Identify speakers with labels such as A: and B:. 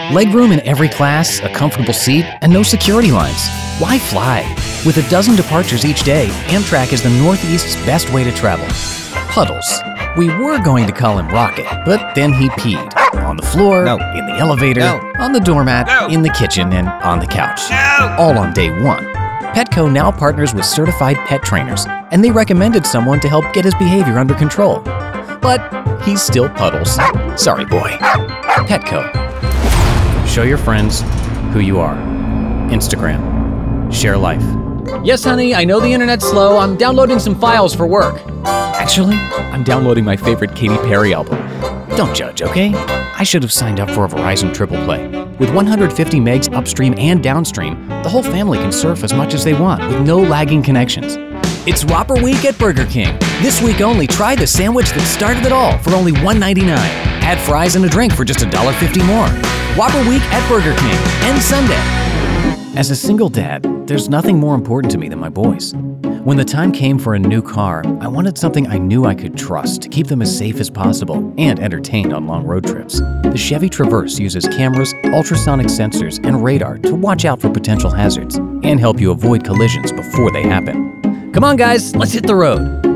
A: Legroom in every class, a comfortable seat, and no security lines. Why fly? With a dozen departures each day, Amtrak is the Northeast's best way to travel. Puddles. We were going to call him Rocket, but then he peed. On the floor, in the elevator, on the doormat, in the kitchen, and on the couch. All on day one. Petco now partners with certified pet trainers, and they recommended someone to help get his behavior under control. But he's still Puddles. Sorry, boy. Petco. Show your friends who you are. Instagram. Share life. Yes, honey, I know the internet's slow. I'm downloading some files for work. Actually, I'm downloading my favorite Katy Perry album. Don't judge, okay? I should have signed up for a Verizon Triple Play. With 150 megs upstream and downstream, the whole family can surf as much as they want with no lagging connections. It's Whopper Week at Burger King. This week only, try the sandwich that started it all for only $1.99. Add fries and a drink for just $1.50 more. Whopper Week at Burger King. End Sunday. As a single dad, there's nothing more important to me than my boys. When the time came for a new car, I wanted something I knew I could trust to keep them as safe as possible and entertained on long road trips. The Chevy Traverse uses cameras, ultrasonic sensors, and radar to watch out for potential hazards and help you avoid collisions before they happen. Come on, guys, let's hit the road.